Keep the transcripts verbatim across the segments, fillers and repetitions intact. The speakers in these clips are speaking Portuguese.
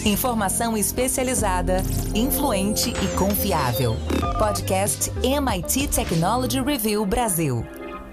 Informação especializada, influente e confiável. Podcast M I T Technology Review Brasil.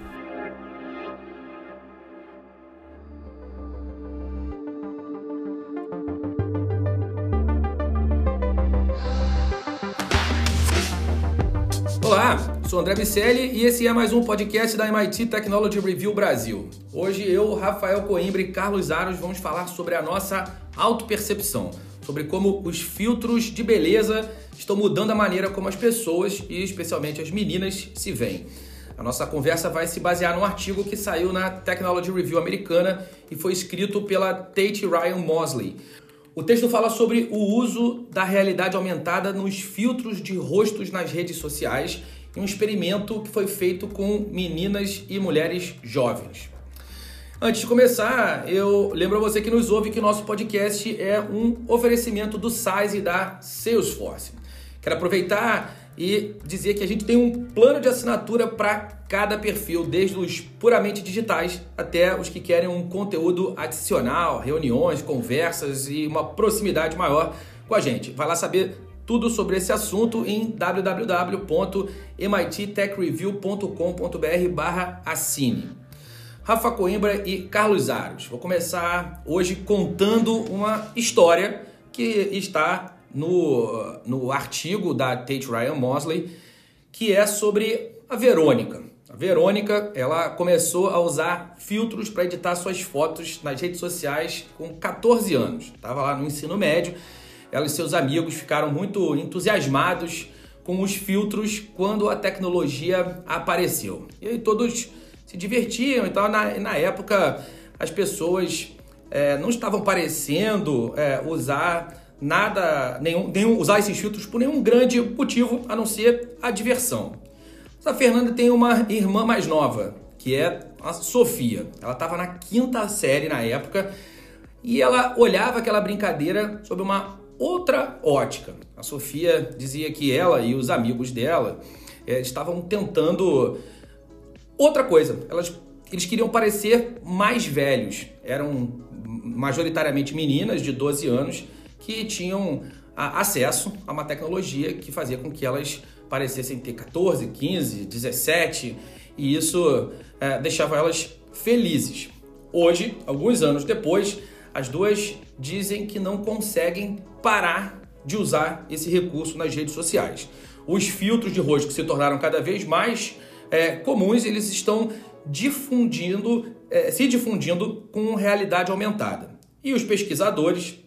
Olá, sou André Bicelli e esse é mais um podcast da M I T Technology Review Brasil. Hoje eu, Rafael Coimbra e Carlos Aros vamos falar sobre a nossa autopercepção, sobre como os filtros de beleza estão mudando a maneira como as pessoas, e especialmente as meninas, se veem. A nossa conversa vai se basear num artigo que saiu na Technology Review americana e foi escrito pela Tate Ryan Mosley. O texto fala sobre o uso da realidade aumentada nos filtros de rostos nas redes sociais em um experimento que foi feito com meninas e mulheres jovens. Antes de começar, eu lembro a você que nos ouve que o nosso podcast é um oferecimento do Size e da Salesforce. Quero aproveitar e dizer que a gente tem um plano de assinatura para cada perfil, desde os puramente digitais até os que querem um conteúdo adicional, reuniões, conversas e uma proximidade maior com a gente. Vai lá saber tudo sobre esse assunto em w w w ponto m i t tech review ponto com ponto b r barra assine. Rafa Coimbra e Carlos Aros. Vou começar hoje contando uma história que está no, no artigo da Tate Ryan Mosley, que é sobre a Verônica. A Verônica, ela começou a usar filtros para editar suas fotos nas redes sociais com catorze anos. Estava lá no ensino médio. Ela e seus amigos ficaram muito entusiasmados com os filtros quando a tecnologia apareceu. E aí todos se divertiam. Então, na, na época, as pessoas é, não estavam parecendo é, usar nada, nenhum, nenhum, usar esses filtros por nenhum grande motivo, a não ser a diversão. Mas a Fernanda tem uma irmã mais nova, que é a Sofia. Ela estava na quinta série na época e ela olhava aquela brincadeira sob uma outra ótica. A Sofia dizia que ela e os amigos dela é, estavam tentando outra coisa. Elas, eles queriam parecer mais velhos. Eram majoritariamente meninas de doze anos que tinham a, acesso a uma tecnologia que fazia com que elas parecessem ter catorze, quinze, dezessete, e isso é, deixava elas felizes. Hoje, alguns anos depois, as duas dizem que não conseguem parar de usar esse recurso nas redes sociais. Os filtros de rosto que se tornaram cada vez mais é, comuns, eles estão difundindo, é, se difundindo com realidade aumentada. E os pesquisadores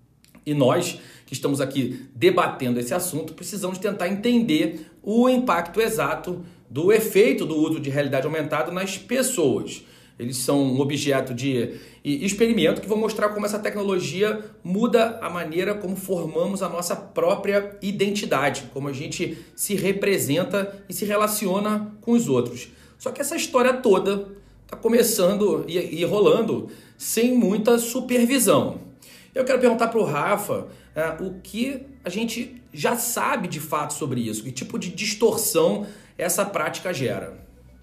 e nós que estamos aqui debatendo esse assunto precisamos tentar entender o impacto exato do efeito do uso de realidade aumentada nas pessoas. Eles são um objeto de experimento que vão mostrar como essa tecnologia muda a maneira como formamos a nossa própria identidade, como a gente se representa e se relaciona com os outros. Só que essa história toda está começando e, e rolando sem muita supervisão. Eu quero perguntar para o Rafa uh, o que a gente já sabe de fato sobre isso, que tipo de distorção essa prática gera.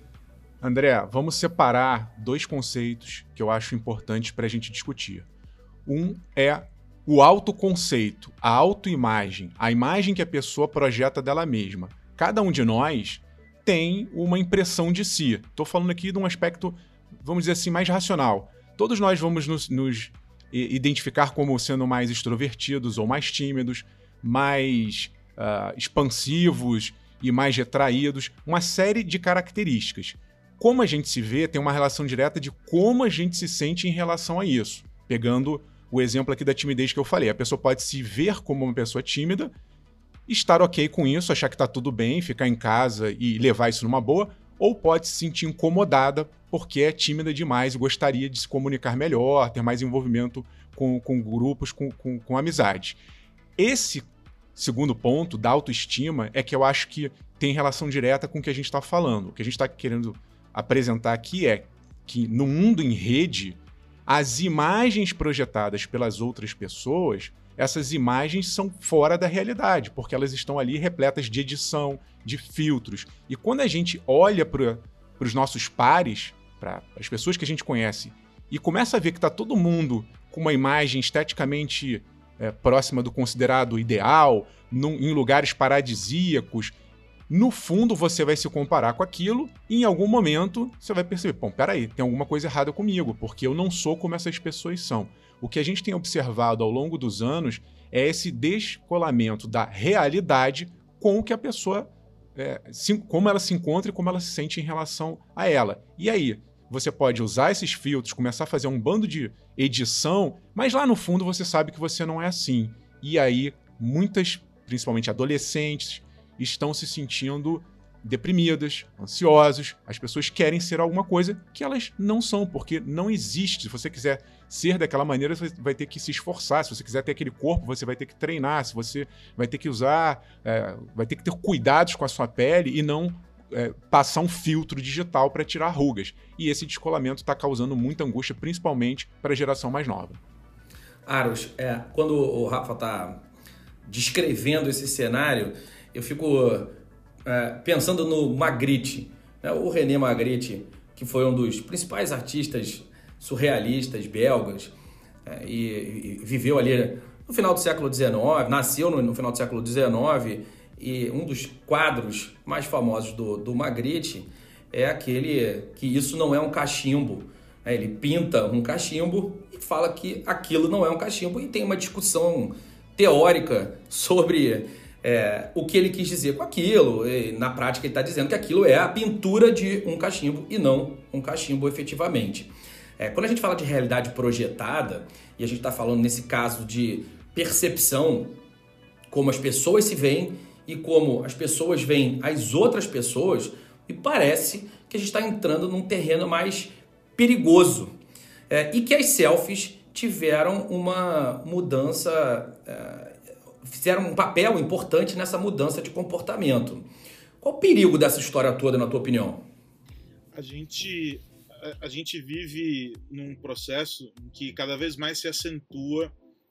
André, vamos separar dois conceitos que eu acho importantes para a gente discutir. Um é o autoconceito, a autoimagem, a imagem que a pessoa projeta dela mesma. Cada um de nós tem uma impressão de si. Estou falando aqui de um aspecto, vamos dizer assim, mais racional. Todos nós vamos nos, nos identificar como sendo mais extrovertidos ou mais tímidos, mais uh, expansivos e mais retraídos, uma série de características. Como a gente se vê tem uma relação direta de como a gente se sente em relação a isso. Pegando o exemplo aqui da timidez que eu falei, a pessoa pode se ver como uma pessoa tímida, estar ok com isso, achar que está tudo bem, ficar em casa e levar isso numa boa, ou pode se sentir incomodada porque é tímida demais e gostaria de se comunicar melhor, ter mais envolvimento com, com grupos, com, com, com amizades. Esse segundo ponto da autoestima é que eu acho que tem relação direta com o que a gente está falando. O que a gente está querendo apresentar aqui é que no mundo em rede, as imagens projetadas pelas outras pessoas, essas imagens são fora da realidade, porque elas estão ali repletas de edição, de filtros. E quando a gente olha para os nossos pares, para as pessoas que a gente conhece, e começa a ver que está todo mundo com uma imagem esteticamente é, próxima do considerado ideal, num, em lugares paradisíacos, no fundo você vai se comparar com aquilo e em algum momento você vai perceber, bom, peraí, tem alguma coisa errada comigo, porque eu não sou como essas pessoas são. O que a gente tem observado ao longo dos anos é esse descolamento da realidade com o que a pessoa, é, se, como ela se encontra e como ela se sente em relação a ela. E aí, você pode usar esses filtros, começar a fazer um bando de edição, mas lá no fundo você sabe que você não é assim. E aí, muitas, principalmente adolescentes, estão se sentindo deprimidas, ansiosos. As pessoas querem ser alguma coisa que elas não são, porque não existe. Se você quiser ser daquela maneira, você vai ter que se esforçar. Se você quiser ter aquele corpo, você vai ter que treinar. Se você vai ter que usar, é, vai ter que ter cuidados com a sua pele e não é, passar um filtro digital para tirar rugas. E esse descolamento está causando muita angústia, principalmente para a geração mais nova. Aros, é, quando o Rafa está descrevendo esse cenário, eu fico é, pensando no Magritte, né? O René Magritte, que foi um dos principais artistas surrealistas belgas, é, e, e viveu ali no final do século dezenove, nasceu no, no final do século dezenove, e um dos quadros mais famosos do, do Magritte é aquele que isso não é um cachimbo. Ele pinta um cachimbo e fala que aquilo não é um cachimbo, e tem uma discussão teórica sobre é, o que ele quis dizer com aquilo. E, na prática, ele está dizendo que aquilo é a pintura de um cachimbo e não um cachimbo efetivamente. É, quando a gente fala de realidade projetada, e a gente está falando nesse caso de percepção, como as pessoas se veem e como as pessoas veem as outras pessoas, e parece que a gente está entrando num terreno mais perigoso. É, e que as selfies tiveram uma mudança, é, fizeram um papel importante nessa mudança de comportamento. Qual o perigo dessa história toda, na tua opinião? A gente, a, a gente vive num processo em que cada vez mais se acentua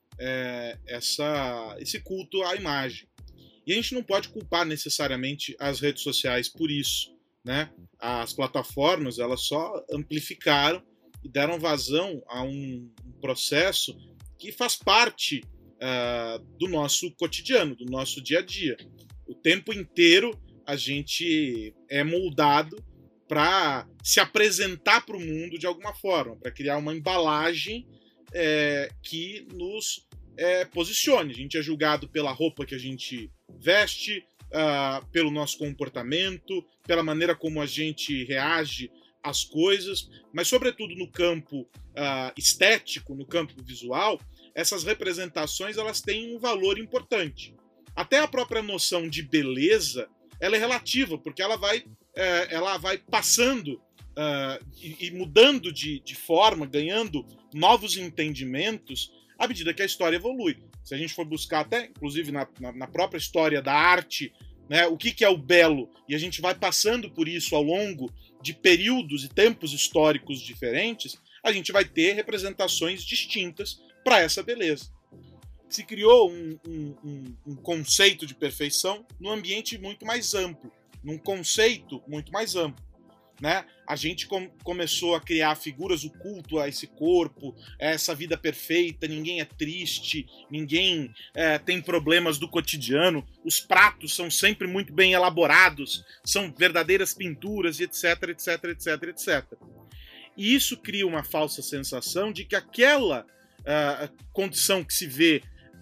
é, essa, esse culto à imagem. E a gente não pode culpar necessariamente as redes sociais por isso, né? As plataformas, elas só amplificaram e deram vazão a um processo que faz parte uh, do nosso cotidiano, do nosso dia a dia. O tempo inteiro a gente é moldado para se apresentar para o mundo de alguma forma, para criar uma embalagem é, que nos é, posicione. A gente é julgado pela roupa que a gente veste, uh, pelo nosso comportamento, pela maneira como a gente reage às coisas, mas sobretudo no campo uh, estético, no campo visual, essas representações elas têm um valor importante. Até a própria noção de beleza, ela é relativa, porque ela vai, é, ela vai passando uh, e, e mudando de, de forma, ganhando novos entendimentos à medida que a história evolui. Se a gente for buscar até, inclusive, na, na, na própria história da arte, né, o que, que é o belo, e a gente vai passando por isso ao longo de períodos e tempos históricos diferentes, a gente vai ter representações distintas para essa beleza. Se criou um, um, um, um conceito de perfeição num ambiente muito mais amplo, num conceito muito mais amplo. Né? A gente com, começou a criar figuras, o culto a esse corpo, a essa vida perfeita, ninguém é triste, ninguém é, tem problemas do cotidiano, os pratos são sempre muito bem elaborados, são verdadeiras pinturas, etc, etc, etc, etcétera. E isso cria uma falsa sensação de que aquela uh, condição que se vê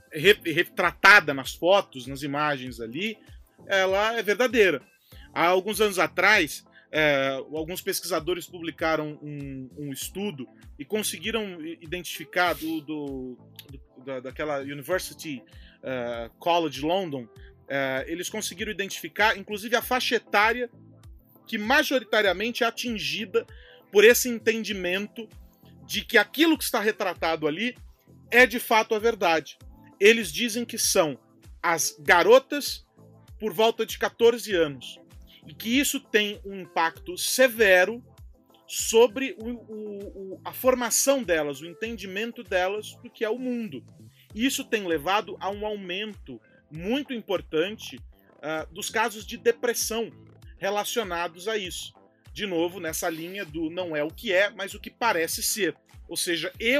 retratada nas fotos, nas imagens ali, ela é verdadeira. Há alguns anos atrás, é, alguns pesquisadores publicaram um, um estudo e conseguiram identificar do, do, do, da, daquela University uh, College London, uh, eles conseguiram identificar, inclusive, a faixa etária que majoritariamente é atingida por esse entendimento de que aquilo que está retratado ali é de fato a verdade. Eles dizem que são as garotas por volta de catorze anos. E que isso tem um impacto severo sobre o, o, a formação delas, o entendimento delas do que é o mundo. E isso tem levado a um aumento muito importante uh, dos casos de depressão relacionados a isso. De novo, nessa linha do não é o que é, mas o que parece ser. Ou seja, eu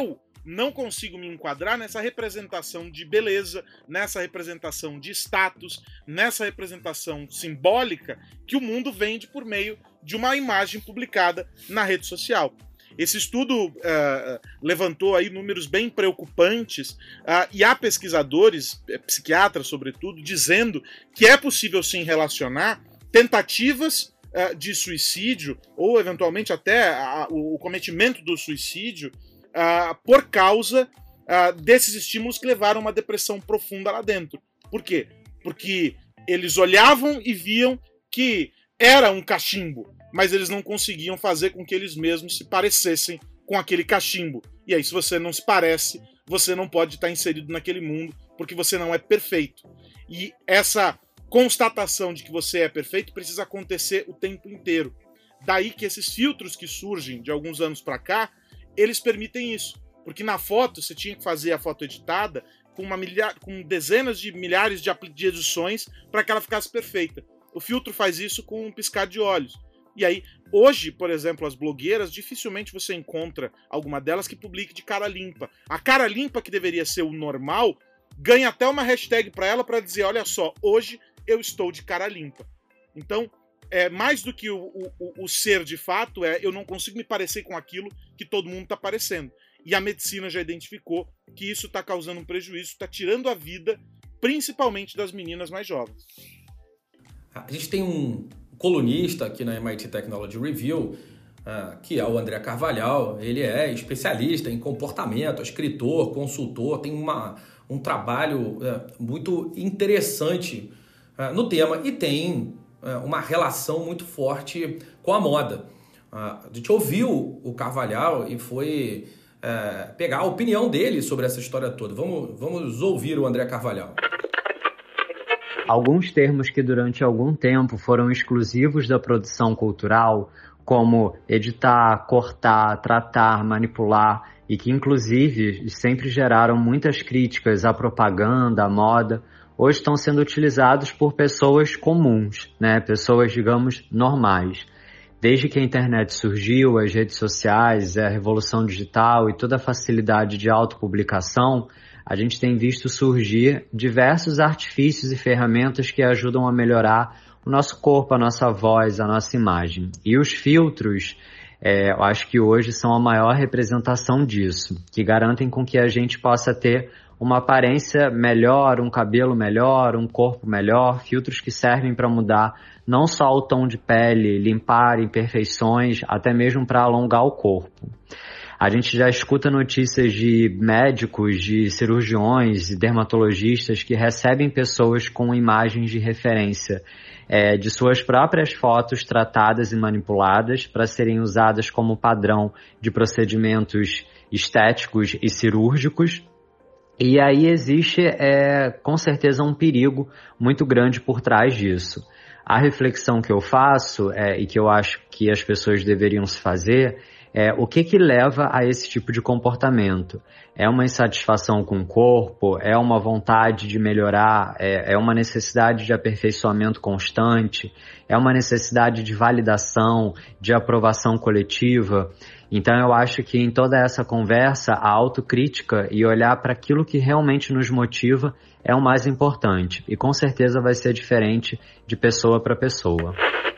não consigo me enquadrar nessa representação de beleza, nessa representação de status, nessa representação simbólica que o mundo vende por meio de uma imagem publicada na rede social. Esse estudo uh, levantou aí números bem preocupantes uh, e há pesquisadores, psiquiatras sobretudo, dizendo que é possível sim relacionar tentativas uh, de suicídio ou eventualmente até a, o cometimento do suicídio uh, por causa uh, desses estímulos que levaram a uma depressão profunda lá dentro. Por quê? Porque eles olhavam e viam que era um cachimbo, mas eles não conseguiam fazer com que eles mesmos se parecessem com aquele cachimbo. E aí, se você não se parece, você não pode estar inserido naquele mundo, porque você não é perfeito. E essa constatação de que você é perfeito precisa acontecer o tempo inteiro. Daí que esses filtros que surgem de alguns anos para cá, eles permitem isso. Porque na foto, você tinha que fazer a foto editada com, uma milha... com dezenas de milhares de edições para que ela ficasse perfeita. O filtro faz isso com um piscar de olhos. E aí, hoje, por exemplo, as blogueiras, dificilmente você encontra alguma delas que publique de cara limpa. A cara limpa, que deveria ser o normal, ganha até uma hashtag para ela para dizer, olha só, hoje eu estou de cara limpa. Então, é mais do que o, o, o ser de fato, é eu não consigo me parecer com aquilo que todo mundo está parecendo. E a medicina já identificou que isso está causando um prejuízo, está tirando a vida, principalmente das meninas mais jovens. A gente tem um colunista aqui na M I T Technology Review, uh, que é o André Carvalhal. Ele é especialista em comportamento, escritor, consultor, tem uma, um trabalho uh, muito interessante uh, no tema e tem uh, uma relação muito forte com a moda. Uh, a gente ouviu o Carvalhal e foi uh, pegar a opinião dele sobre essa história toda. Vamos, vamos ouvir o André Carvalhal. Alguns termos que durante algum tempo foram exclusivos da produção cultural, como editar, cortar, tratar, manipular, e que inclusive sempre geraram muitas críticas à propaganda, à moda, hoje estão sendo utilizados por pessoas comuns, né? Pessoas, digamos, normais. Desde que a internet surgiu, as redes sociais, a revolução digital e toda a facilidade de autopublicação, a gente tem visto surgir diversos artifícios e ferramentas que ajudam a melhorar o nosso corpo, a nossa voz, a nossa imagem. E os filtros, é, eu acho que hoje são a maior representação disso, que garantem com que a gente possa ter uma aparência melhor, um cabelo melhor, um corpo melhor, filtros que servem para mudar não só o tom de pele, limpar imperfeições, até mesmo para alongar o corpo. A gente já escuta notícias de médicos, de cirurgiões e dermatologistas que recebem pessoas com imagens de referência é, de suas próprias fotos tratadas e manipuladas para serem usadas como padrão de procedimentos estéticos e cirúrgicos. E aí existe, é, com certeza, um perigo muito grande por trás disso. A reflexão que eu faço é, e que eu acho que as pessoas deveriam se fazer é o que que leva a esse tipo de comportamento. É uma insatisfação com o corpo? É uma vontade de melhorar? É, é uma necessidade de aperfeiçoamento constante? É uma necessidade de validação, de aprovação coletiva? Então eu acho que em toda essa conversa, a autocrítica e olhar para aquilo que realmente nos motiva é o mais importante. E com certeza vai ser diferente de pessoa para pessoa.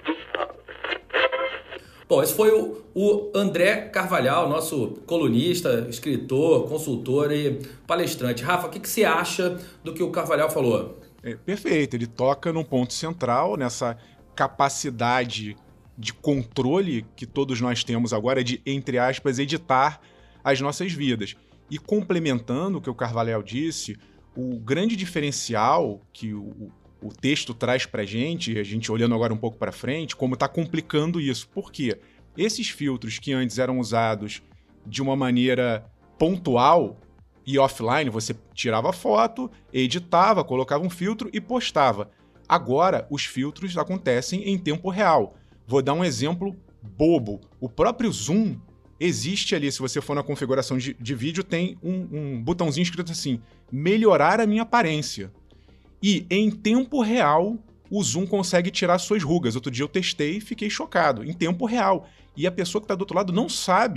Bom, esse foi o, o André Carvalhal, nosso colunista, escritor, consultor e palestrante. Rafa, o que, que você acha do que o Carvalhal falou? É, perfeito, ele toca num ponto central, nessa capacidade de controle que todos nós temos agora de, entre aspas, editar as nossas vidas. E complementando o que o Carvalhal disse, o grande diferencial que o o texto traz pra gente, a gente olhando agora um pouco para frente, como está complicando isso. Por quê? Esses filtros que antes eram usados de uma maneira pontual e offline, você tirava a foto, editava, colocava um filtro e postava. Agora, os filtros acontecem em tempo real. Vou dar um exemplo bobo. O próprio Zoom existe ali, se você for na configuração de, de vídeo, tem um, um botãozinho escrito assim, melhorar a minha aparência. E, em tempo real, o Zoom consegue tirar suas rugas. Outro dia eu testei e fiquei chocado. Em tempo real. E a pessoa que está do outro lado não sabe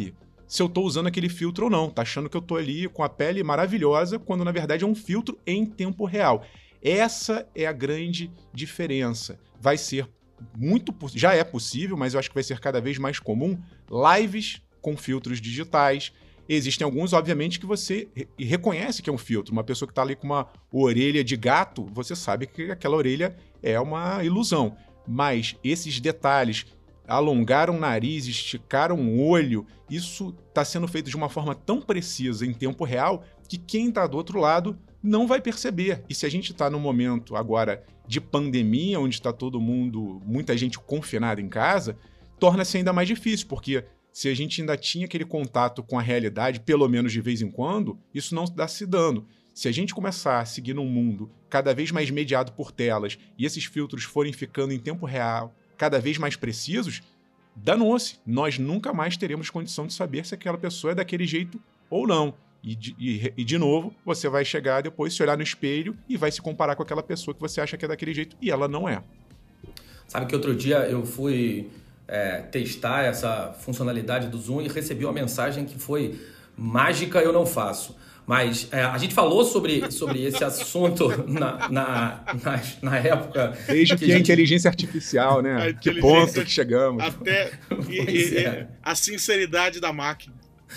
se eu tô usando aquele filtro ou não. Tá achando que eu tô ali com a pele maravilhosa, quando na verdade é um filtro em tempo real. Essa é a grande diferença. Vai ser muito, já é possível, mas eu acho que vai ser cada vez mais comum, lives com filtros digitais. Existem alguns, obviamente, que você reconhece que é um filtro. Uma pessoa que está ali com uma orelha de gato, você sabe que aquela orelha é uma ilusão. Mas esses detalhes, alongar o nariz, esticar um olho, isso está sendo feito de uma forma tão precisa em tempo real que quem está do outro lado não vai perceber. E se a gente está num momento agora de pandemia, onde está todo mundo, muita gente confinada em casa, torna-se ainda mais difícil, porque se a gente ainda tinha aquele contato com a realidade, pelo menos de vez em quando, isso não está se dando. Se a gente começar a seguir num mundo cada vez mais mediado por telas e esses filtros forem ficando em tempo real, cada vez mais precisos, danou-se. Nós nunca mais teremos condição de saber se aquela pessoa é daquele jeito ou não. E de, e, e de novo, você vai chegar depois, se olhar no espelho e vai se comparar com aquela pessoa que você acha que é daquele jeito e ela não é. Sabe que outro dia eu fui é, testar essa funcionalidade do Zoom e recebi uma mensagem que foi mágica, eu não faço. Mas é, a gente falou sobre, sobre esse assunto na, na, na, na época... Desde que, que a, gente... inteligência artificial, né? A que ponto que chegamos. Até e, e, é. a sinceridade da máquina.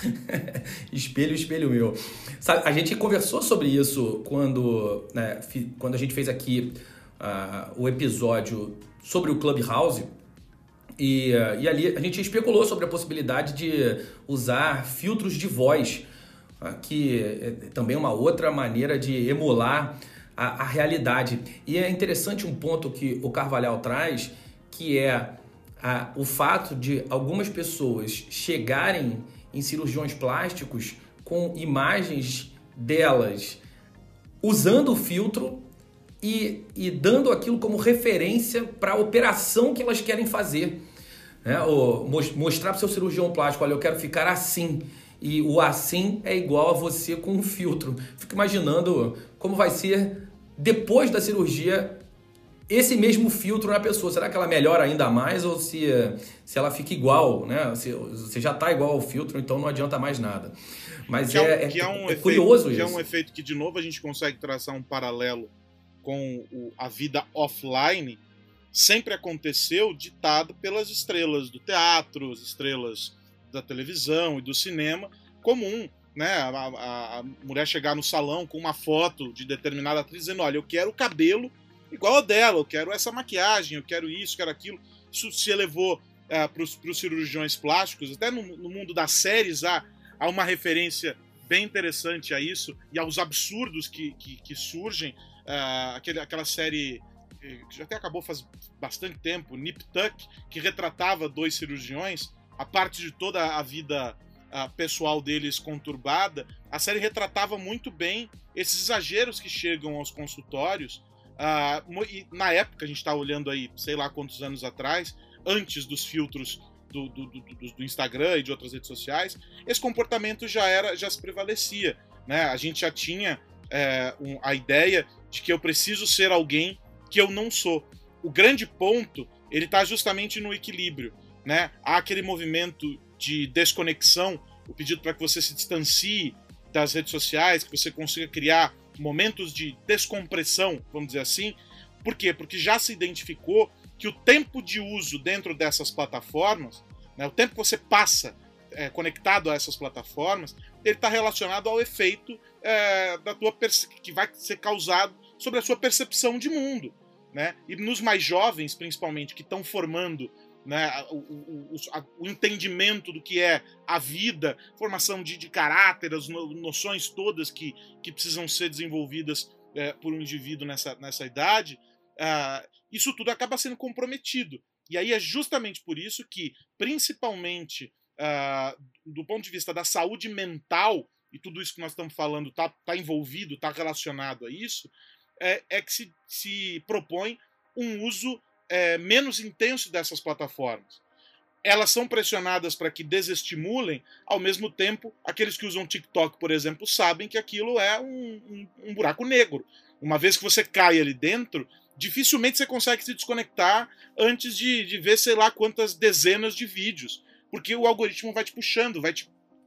espelho, espelho meu. Sabe, a gente conversou sobre isso quando, né, quando a gente fez aqui uh, o episódio sobre o Clubhouse. E, uh, e ali a gente especulou sobre a possibilidade de usar filtros de voz, que é também uma outra maneira de emular a, a realidade. E é interessante um ponto que o Carvalhal traz, que é a, o fato de algumas pessoas chegarem em cirurgiões plásticos com imagens delas usando o filtro e, e dando aquilo como referência para a operação que elas querem fazer. Né? Ou mostrar para o seu cirurgião plástico, olha, eu quero ficar assim. E o assim é igual a você com um filtro. Fico imaginando como vai ser, depois da cirurgia, esse mesmo filtro na pessoa. Será que ela melhora ainda mais ou se, se ela fica igual, né? Se, você já está igual ao filtro, então não adianta mais nada. Mas que é, é, que é, um é, é efeito, curioso que isso. É um efeito que, de novo, a gente consegue traçar um paralelo com o, a vida offline. Sempre aconteceu ditado pelas estrelas do teatro, as estrelas da televisão e do cinema, comum, né? A, a, a mulher chegar no salão com uma foto de determinada atriz dizendo, olha, eu quero o cabelo igual ao dela, eu quero essa maquiagem, eu quero isso, quero aquilo. Isso se elevou uh, para os cirurgiões plásticos, até no, no mundo das séries há, há uma referência bem interessante a isso e aos absurdos que, que, que surgem. Uh, aquele, aquela série que já até acabou faz bastante tempo, Nip Tuck, que retratava dois cirurgiões, a parte de toda a vida uh, pessoal deles conturbada. A série retratava muito bem esses exageros que chegam aos consultórios. Uh, e na época, a gente está olhando aí, sei lá quantos anos atrás, antes dos filtros do, do, do, do Instagram e de outras redes sociais, esse comportamento já, era, já se prevalecia. Né? A gente já tinha é, um, a ideia de que eu preciso ser alguém que eu não sou. O grande ponto, ele está justamente no equilíbrio. Né? Há aquele movimento de desconexão, o pedido para que você se distancie das redes sociais, que você consiga criar momentos de descompressão, vamos dizer assim. Por quê? Porque já se identificou que o tempo de uso dentro dessas plataformas, né, o tempo que você passa é, conectado a essas plataformas, ele está relacionado ao efeito é, da tua que vai ser causado sobre a sua percepção de mundo. Né? E nos mais jovens, principalmente, que estão formando, né, o, o, o, a, o entendimento do que é a vida, formação de, de caráter, as no, noções todas que, que precisam ser desenvolvidas é, por um indivíduo nessa, nessa idade, uh, isso tudo acaba sendo comprometido. E aí é justamente por isso que, principalmente uh, do ponto de vista da saúde mental, e tudo isso que nós estamos falando está tá envolvido, está relacionado a isso, é, é que se, se propõe um uso É, menos intenso dessas plataformas. Elas são pressionadas para que desestimulem, ao mesmo tempo, aqueles que usam TikTok, por exemplo, sabem que aquilo é um, um, um buraco negro. Uma vez que você cai ali dentro, dificilmente você consegue se desconectar antes de, de ver sei lá quantas dezenas de vídeos, porque o algoritmo vai te puxando, vai te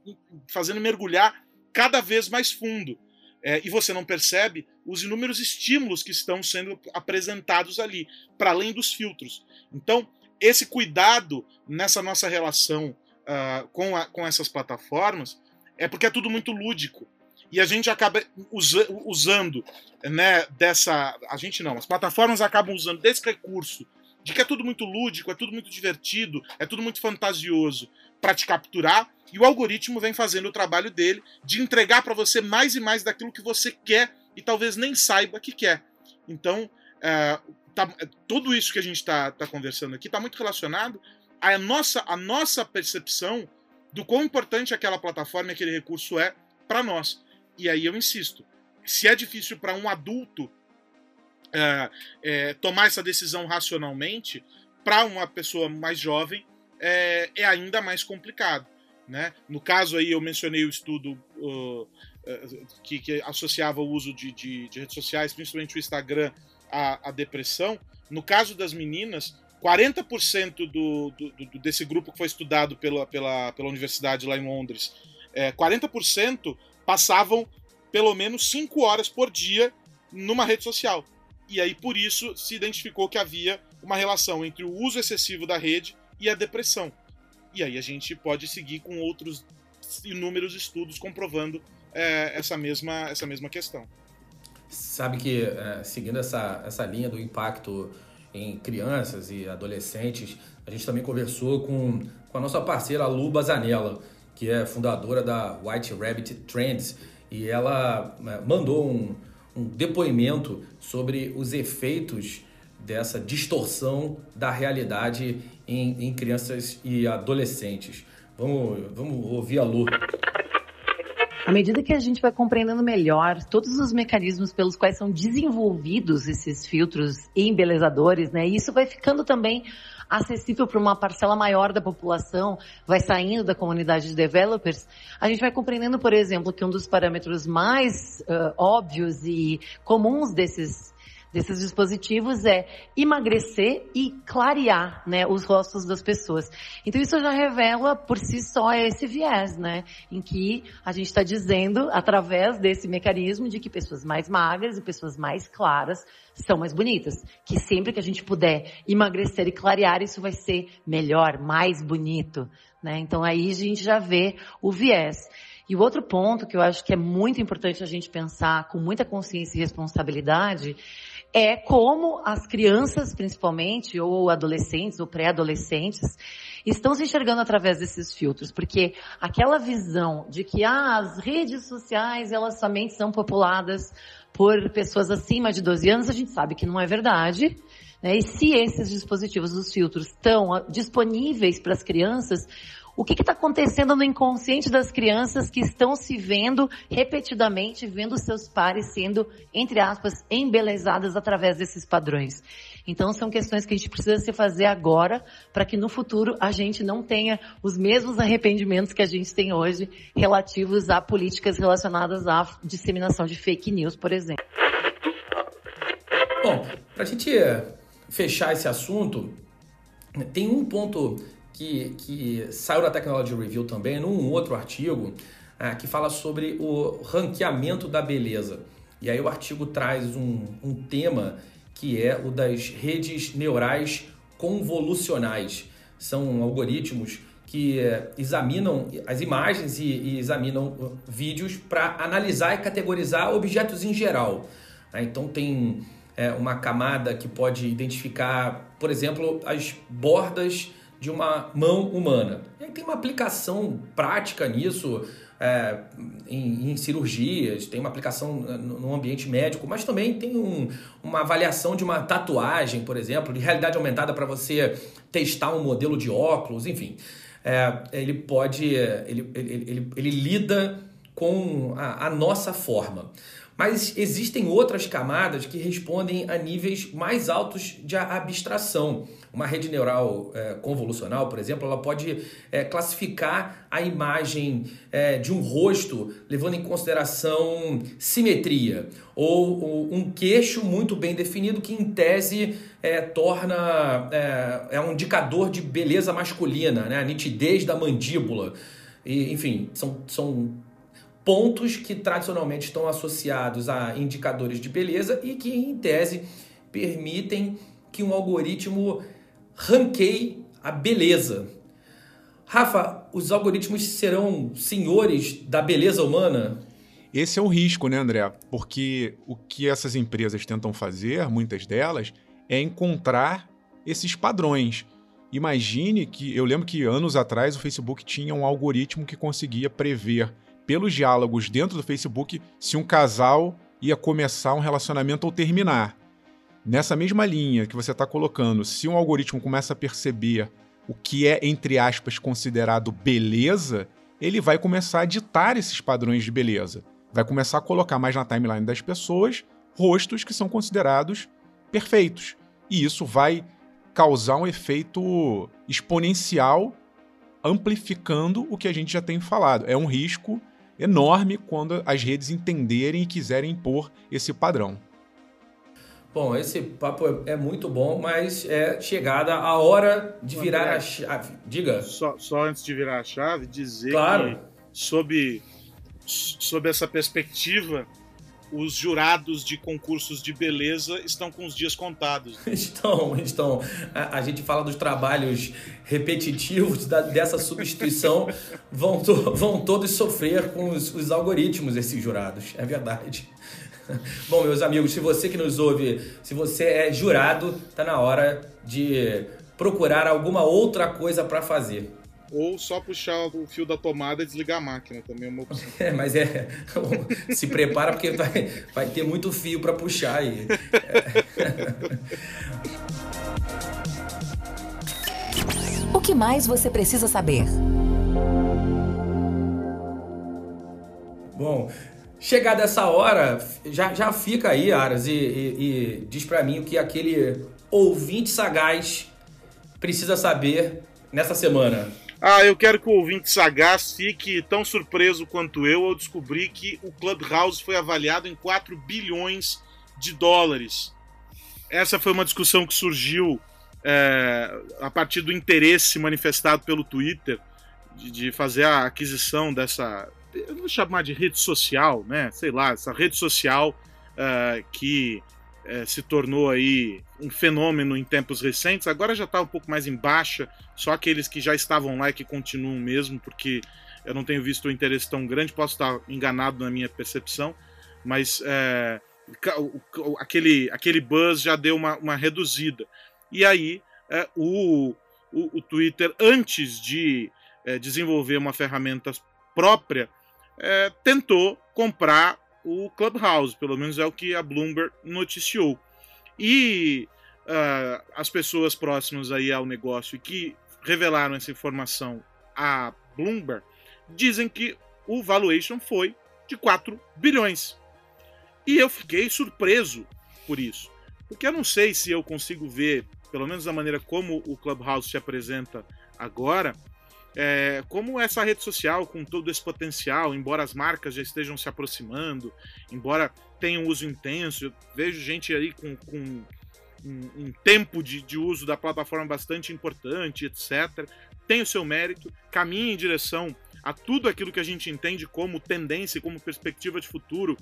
fazendo mergulhar cada vez mais fundo. É, e você não percebe os inúmeros estímulos que estão sendo apresentados ali, para além dos filtros. Então, esse cuidado nessa nossa relação uh, com, a, com essas plataformas é porque é tudo muito lúdico. E a gente acaba usa, usando, né, dessa... A gente não, as plataformas acabam usando desse recurso de que é tudo muito lúdico, é tudo muito divertido, é tudo muito fantasioso para te capturar, e o algoritmo vem fazendo o trabalho dele de entregar para você mais e mais daquilo que você quer e talvez nem saiba que quer. Então, é, tá, tudo isso que a gente está tá conversando aqui está muito relacionado à nossa, à nossa percepção do quão importante aquela plataforma e aquele recurso é para nós. E aí eu insisto, se é difícil para um adulto é, é, tomar essa decisão racionalmente, para uma pessoa mais jovem é, é ainda mais complicado. Né? No caso aí eu mencionei o estudo uh, uh, que, que associava o uso de, de, de redes sociais, principalmente o Instagram, à, à depressão. No caso das meninas, quarenta por cento do, do, do, desse grupo que foi estudado pela, pela, pela universidade lá em Londres, é, quarenta por cento passavam pelo menos cinco horas por dia numa rede social. E aí por isso se identificou que havia uma relação entre o uso excessivo da rede e a depressão. E aí a gente pode seguir com outros inúmeros estudos comprovando é, essa, mesma, essa mesma questão. Sabe que, é, seguindo essa, essa linha do impacto em crianças e adolescentes, a gente também conversou com, com a nossa parceira Lu Bazanella, que é fundadora da White Rabbit Trends, e ela é, mandou um, um depoimento sobre os efeitos dessa distorção da realidade em, em crianças e adolescentes. Vamos, vamos ouvir a Lu. À medida que a gente vai compreendendo melhor todos os mecanismos pelos quais são desenvolvidos esses filtros embelezadores, né, isso vai ficando também acessível para uma parcela maior da população, vai saindo da comunidade de developers, a gente vai compreendendo, por exemplo, que um dos parâmetros mais uh, óbvios e comuns desses desses dispositivos é emagrecer e clarear, né, os rostos das pessoas. Então isso já revela por si só esse viés, né, em que a gente está dizendo, através desse mecanismo, de que pessoas mais magras e pessoas mais claras são mais bonitas. Que sempre que a gente puder emagrecer e clarear, isso vai ser melhor, mais bonito, né. Então aí a gente já vê o viés. E o outro ponto que eu acho que é muito importante a gente pensar com muita consciência e responsabilidade é como as crianças, principalmente, ou adolescentes, ou pré-adolescentes, estão se enxergando através desses filtros. Porque aquela visão de que ah, as redes sociais, elas somente são populadas por pessoas acima de doze anos, a gente sabe que não é verdade. Né? E se esses dispositivos, os filtros, estão disponíveis para as crianças, o que está acontecendo no inconsciente das crianças que estão se vendo repetidamente, vendo seus pares sendo, entre aspas, embelezadas através desses padrões? Então, são questões que a gente precisa se fazer agora para que no futuro a gente não tenha os mesmos arrependimentos que a gente tem hoje relativos a políticas relacionadas à disseminação de fake news, por exemplo. Bom, para a gente fechar esse assunto, tem um ponto que, que saiu da Technology Review também, num outro artigo, ah, que fala sobre o ranqueamento da beleza. E aí o artigo traz um, um tema que é o das redes neurais convolucionais. São algoritmos que eh, examinam as imagens e, e examinam uh, vídeos para analisar e categorizar objetos em geral. Ah, então tem é, uma camada que pode identificar, por exemplo, as bordas de uma mão humana. E aí tem uma aplicação prática nisso é, em, em cirurgias, tem uma aplicação no, no ambiente médico, mas também tem um, uma avaliação de uma tatuagem, por exemplo, de realidade aumentada para você testar um modelo de óculos, enfim. É, ele pode, ele, ele, ele, ele lida com a, a nossa forma. Mas existem outras camadas que respondem a níveis mais altos de abstração. Uma rede neural é, convolucional, por exemplo, ela pode é, classificar a imagem é, de um rosto levando em consideração simetria, ou, ou um queixo muito bem definido que, em tese, é, torna é, é um indicador de beleza masculina, né? A nitidez da mandíbula. E, enfim, são, são pontos que tradicionalmente estão associados a indicadores de beleza e que, em tese, permitem que um algoritmo ranqueie a beleza. Rafa, os algoritmos serão senhores da beleza humana? Esse é um risco, né, André? Porque o que essas empresas tentam fazer, muitas delas, é encontrar esses padrões. Imagine que, eu lembro que anos atrás o Facebook tinha um algoritmo que conseguia prever, pelos diálogos dentro do Facebook, se um casal ia começar um relacionamento ou terminar. Nessa mesma linha que você está colocando, se um algoritmo começa a perceber o que é, entre aspas, considerado beleza, ele vai começar a ditar esses padrões de beleza. Vai começar a colocar mais na timeline das pessoas rostos que são considerados perfeitos. E isso vai causar um efeito exponencial, amplificando o que a gente já tem falado. É um risco enorme quando as redes entenderem e quiserem impor esse padrão. Bom, esse papo é muito bom, mas é chegada a hora de virar André, a chave. Diga. Só, só antes de virar a chave, dizer Claro. que sob, sob essa perspectiva, os jurados de concursos de beleza estão com os dias contados. Estão, estão. A, a gente fala dos trabalhos repetitivos da, dessa substituição, vão, to, vão todos sofrer com os, os algoritmos, esses jurados, é verdade. Bom, meus amigos, se você que nos ouve, se você é jurado, tá na hora de procurar alguma outra coisa para fazer. Ou só puxar o fio da tomada e desligar a máquina, também é uma opção. É, mas é... se prepara porque vai, vai ter muito fio para puxar aí. É. O que mais você precisa saber? Bom, chegada essa hora, já, já fica aí, Aras, e, e, e diz para mim o que aquele ouvinte sagaz precisa saber nessa semana. Ah, eu quero que o ouvinte sagaz fique tão surpreso quanto eu ao descobrir que o Clubhouse foi avaliado em quatro bilhões de dólares. Essa foi uma discussão que surgiu é, a partir do interesse manifestado pelo Twitter de, de fazer a aquisição dessa, eu vou chamar de rede social, né? Sei lá, essa rede social uh, que uh, se tornou aí um fenômeno em tempos recentes. Agora já está um pouco mais em baixa, só aqueles que já estavam lá e que continuam mesmo, porque eu não tenho visto um interesse tão grande, posso estar enganado na minha percepção, mas uh, aquele, aquele buzz já deu uma, uma reduzida. E aí uh, o, o, o Twitter, antes de uh, desenvolver uma ferramenta própria, É, tentou comprar o Clubhouse, pelo menos é o que a Bloomberg noticiou. E uh, as pessoas próximas aí ao negócio que revelaram essa informação à Bloomberg dizem que o valuation foi de quatro bilhões. E eu fiquei surpreso por isso, porque eu não sei se eu consigo ver, pelo menos da maneira como o Clubhouse se apresenta agora, É, como essa rede social com todo esse potencial, embora as marcas já estejam se aproximando, embora tenha um uso intenso, eu vejo gente aí com, com um, um tempo de, de uso da plataforma bastante importante, etcétera. Tem o seu mérito, caminha em direção a tudo aquilo que a gente entende como tendência, como perspectiva de futuro,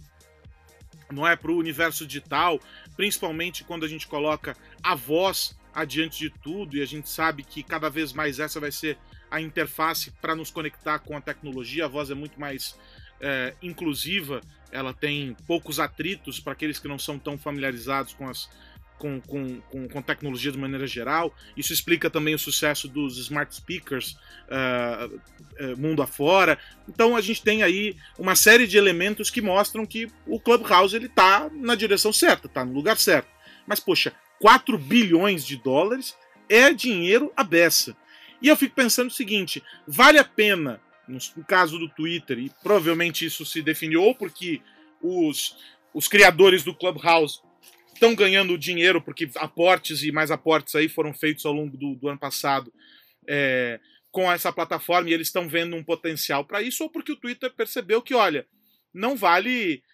não é, para o universo digital, principalmente quando a gente coloca a voz adiante de tudo, e a gente sabe que cada vez mais essa vai ser a interface para nos conectar com a tecnologia. A voz é muito mais é, inclusiva, ela tem poucos atritos para aqueles que não são tão familiarizados com, as, com, com, com, com tecnologia de maneira geral. Isso explica também o sucesso dos smart speakers uh, uh, mundo afora. Então a gente tem aí uma série de elementos que mostram que o Clubhouse está na direção certa, está no lugar certo. Mas, poxa, quatro bilhões de dólares é dinheiro à beça. E eu fico pensando o seguinte, vale a pena, no caso do Twitter, e provavelmente isso se definiu porque os, os criadores do Clubhouse estão ganhando dinheiro, porque aportes e mais aportes aí foram feitos ao longo do, do ano passado é, com essa plataforma, e eles estão vendo um potencial para isso, ou porque o Twitter percebeu que, olha, não vale,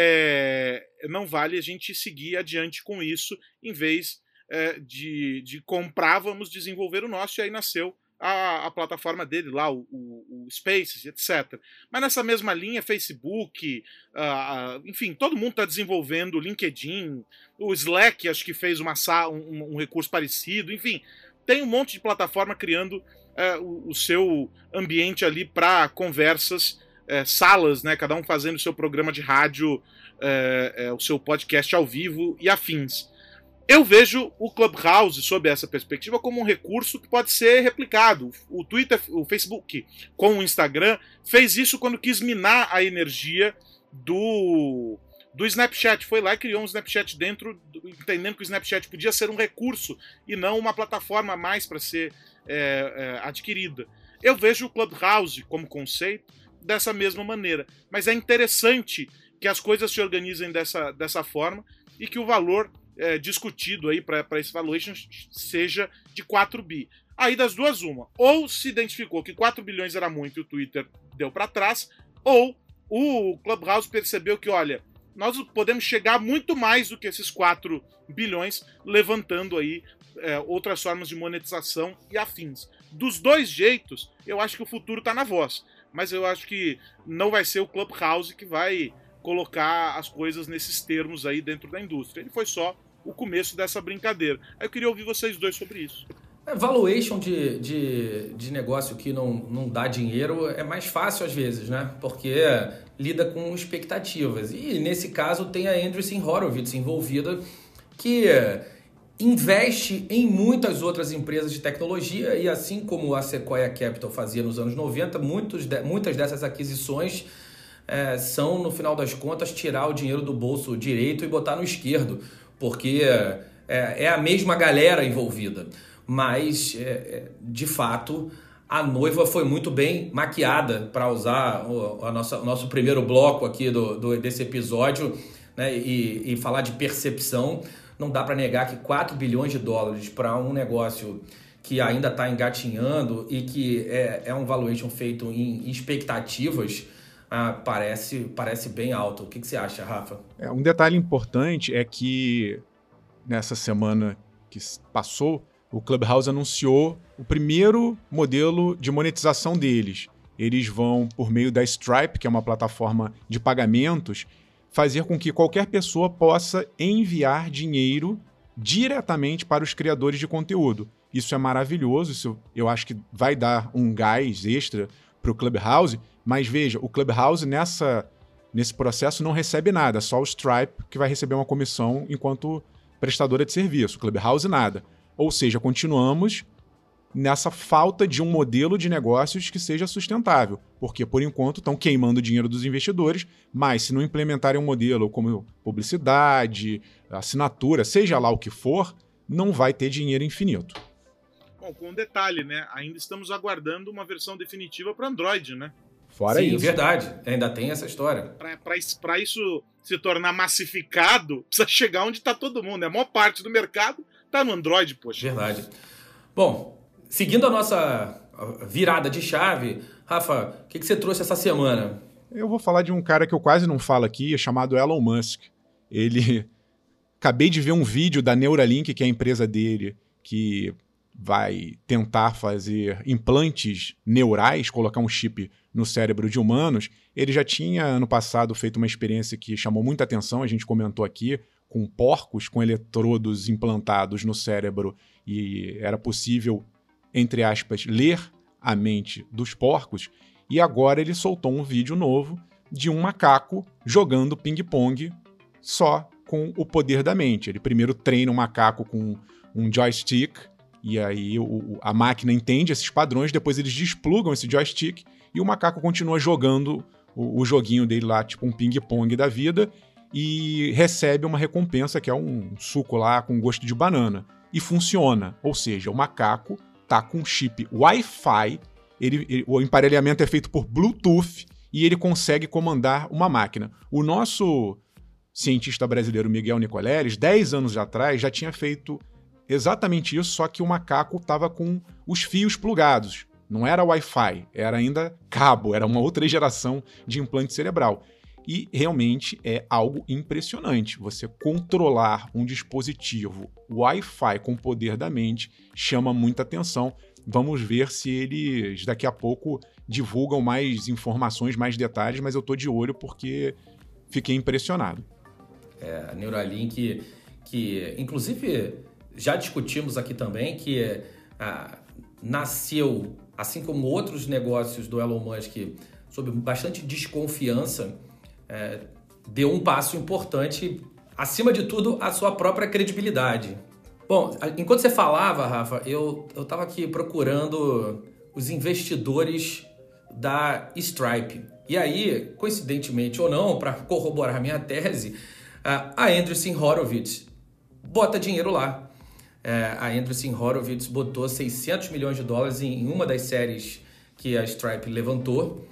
é, não vale a gente seguir adiante com isso, em vez é, de, de comprar, vamos desenvolver o nosso, e aí nasceu a, a plataforma dele lá, o, o, o Spaces, etcétera. Mas nessa mesma linha, Facebook, uh, uh, enfim, todo mundo está desenvolvendo, o LinkedIn, o Slack acho que fez uma, um, um recurso parecido, enfim, tem um monte de plataforma criando uh, o, o seu ambiente ali para conversas, uh, salas, né, cada um fazendo o seu programa de rádio, uh, uh, o seu podcast ao vivo e afins. Eu vejo o Clubhouse, sob essa perspectiva, como um recurso que pode ser replicado. O Twitter, o Facebook, com o Instagram, fez isso quando quis minar a energia do, do Snapchat. Foi lá e criou um Snapchat dentro, entendendo que o Snapchat podia ser um recurso e não uma plataforma a mais para ser é, é, adquirida. Eu vejo o Clubhouse como conceito dessa mesma maneira. Mas é interessante que as coisas se organizem dessa, dessa forma e que o valor É, discutido aí para esse valuation seja de quatro bi. Aí das duas uma, ou se identificou que quatro bilhões era muito e o Twitter deu para trás, ou o Clubhouse percebeu que, olha, nós podemos chegar muito mais do que esses quatro bilhões, levantando aí é, outras formas de monetização e afins. Dos dois jeitos, eu acho que o futuro está na voz, mas eu acho que não vai ser o Clubhouse que vai colocar as coisas nesses termos aí dentro da indústria. Ele foi só o começo dessa brincadeira. Aí eu queria ouvir vocês dois sobre isso. É, valuation de, de, de negócio que não, não dá dinheiro é mais fácil às vezes, né? Porque lida com expectativas. E nesse caso tem a Andreessen Horowitz envolvida, que investe em muitas outras empresas de tecnologia e assim como a Sequoia Capital fazia nos anos noventa, muitos de, muitas dessas aquisições é, são, no final das contas, tirar o dinheiro do bolso direito e botar no esquerdo, porque é, é a mesma galera envolvida. Mas, é, de fato, a noiva foi muito bem maquiada, para usar o, a nossa, o nosso primeiro bloco aqui do, do, desse episódio, né, e, e falar de percepção. Não dá para negar que quatro bilhões de dólares para um negócio que ainda está engatinhando e que é, é um valuation feito em expectativas, Ah, parece, parece bem alto. O que, que você acha, Rafa? É, um detalhe importante é que nessa semana que passou, o Clubhouse anunciou o primeiro modelo de monetização deles. Eles vão, por meio da Stripe, que é uma plataforma de pagamentos, fazer com que qualquer pessoa possa enviar dinheiro diretamente para os criadores de conteúdo. Isso é maravilhoso, isso eu acho que vai dar um gás extra para o Clubhouse. Mas veja, o Clubhouse nessa, nesse processo não recebe nada, só o Stripe que vai receber uma comissão enquanto prestadora de serviço, o Clubhouse nada. Ou seja, continuamos nessa falta de um modelo de negócios que seja sustentável, porque por enquanto estão queimando o dinheiro dos investidores, mas se não implementarem um modelo como publicidade, assinatura, seja lá o que for, não vai ter dinheiro infinito. Bom, com um detalhe, né? Ainda estamos aguardando uma versão definitiva para Android, né? Fora Sim, isso. verdade. Ainda tem essa história. Para isso se tornar massificado, precisa chegar onde está todo mundo. A maior parte do mercado está no Android, poxa. Verdade. Bom, seguindo a nossa virada de chave, Rafa, o que, que você trouxe essa semana? Eu vou falar de um cara que eu quase não falo aqui, chamado Elon Musk. Ele... Acabei de ver um vídeo da Neuralink, que é a empresa dele, que vai tentar fazer implantes neurais, colocar um chip no cérebro de humanos. Ele já tinha, ano passado, feito uma experiência que chamou muita atenção, a gente comentou aqui, com porcos com eletrodos implantados no cérebro e era possível, entre aspas, ler a mente dos porcos. E agora ele soltou um vídeo novo de um macaco jogando ping-pong só com o poder da mente. Ele primeiro treina um macaco com um joystick e aí o, a máquina entende esses padrões, depois eles desplugam esse joystick e o macaco continua jogando o, o joguinho dele lá, tipo um ping-pong da vida, e recebe uma recompensa que é um suco lá com gosto de banana. E funciona, ou seja, o macaco tá com chip Wi-Fi, ele, ele, o emparelhamento é feito por Bluetooth e ele consegue comandar uma máquina. O nosso cientista brasileiro Miguel Nicoleles, dez anos atrás, já tinha feito exatamente isso, só que o macaco estava com os fios plugados. Não era Wi-Fi, era ainda cabo, era uma outra geração de implante cerebral. E realmente é algo impressionante. Você controlar um dispositivo Wi-Fi com o poder da mente chama muita atenção. vamos ver se eles daqui a pouco divulgam mais informações, mais detalhes, mas eu tô de olho porque fiquei impressionado. É, a Neuralink, que inclusive já discutimos aqui também, que ah, nasceu, assim como outros negócios do Elon Musk, sob bastante desconfiança, é, deu um passo importante, acima de tudo, a sua própria credibilidade. Bom, enquanto você falava, Rafa, eu eu estava aqui procurando os investidores da Stripe. E aí, coincidentemente ou não, para corroborar minha tese, a Andreessen Horowitz bota dinheiro lá. A Andreessen Horowitz botou seiscentos milhões de dólares em uma das séries que a Stripe levantou.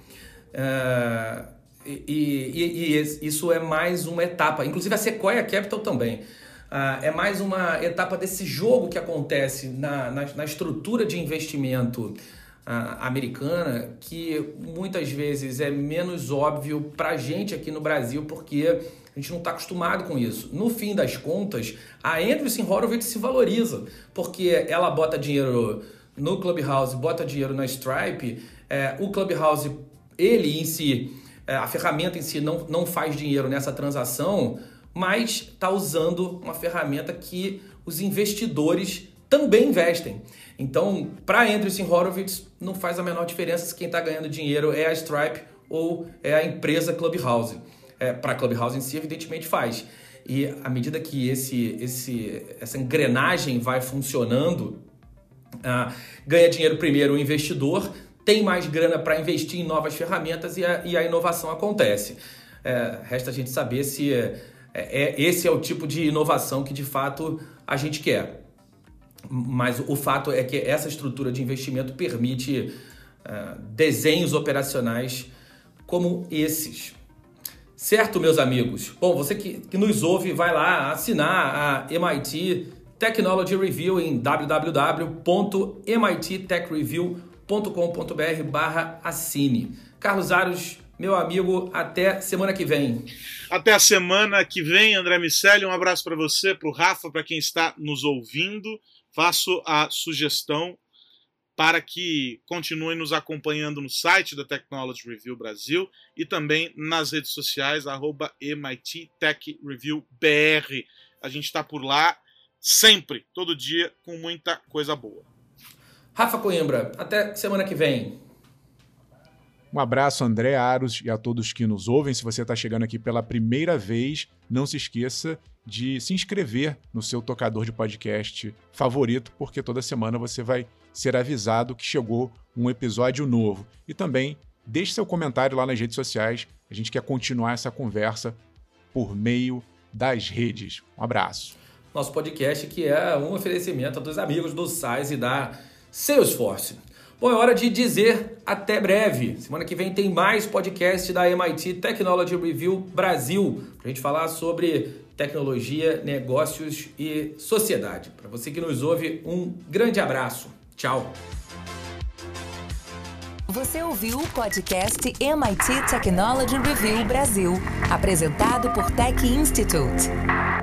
E, e, e isso é mais uma etapa. Inclusive a Sequoia Capital também. Uh, é mais uma etapa desse jogo que acontece na, na, na estrutura de investimento uh, americana, que muitas vezes é menos óbvio para a gente aqui no Brasil, porque a gente não está acostumado com isso. No fim das contas, a Andreessen Horowitz se valoriza, porque ela bota dinheiro no Clubhouse, bota dinheiro na Stripe. É, o Clubhouse, ele em si, é, a ferramenta em si não, não faz dinheiro nessa transação, mas está usando uma ferramenta que os investidores também investem. Então, para a Andreessen Horowitz, não faz a menor diferença se quem está ganhando dinheiro é a Stripe ou é a empresa Clubhouse. É, para a Clubhouse em si, evidentemente faz. E à medida que esse, esse, essa engrenagem vai funcionando, ah, ganha dinheiro primeiro o investidor, tem mais grana para investir em novas ferramentas e a, e a inovação acontece. É, resta a gente saber se... É, esse é o tipo de inovação que, de fato, a gente quer. Mas o fato é que essa estrutura de investimento permite uh, desenhos operacionais como esses. Certo, meus amigos? Bom, você que, que nos ouve, vai lá assinar a M I T Technology Review em w w w ponto m i t tech review ponto com ponto b r barra assine. Carlos Aros, meu amigo, até semana que vem. Até a semana que vem, André Miceli. Um abraço para você, para o Rafa, para quem está nos ouvindo. Faço a sugestão para que continuem nos acompanhando no site da Technology Review Brasil e também nas redes sociais, arroba M I T Tech Review B R. A gente está por lá sempre, todo dia, com muita coisa boa. Rafa Coimbra, até semana que vem. Um abraço, André Aros, e a todos que nos ouvem. Se você está chegando aqui pela primeira vez, não se esqueça de se inscrever no seu tocador de podcast favorito, porque toda semana você vai ser avisado que chegou um episódio novo. E também deixe seu comentário lá nas redes sociais. A gente quer continuar essa conversa por meio das redes. Um abraço. Nosso podcast que é um oferecimento dos amigos do S A I S e da Salesforce. Bom, é hora de dizer até breve. Semana que vem tem mais podcast da M I T Technology Review Brasil, para a gente falar sobre tecnologia, negócios e sociedade. Para você que nos ouve, um grande abraço. Tchau. Você ouviu o podcast M I T Technology Review Brasil, apresentado por Tech Institute.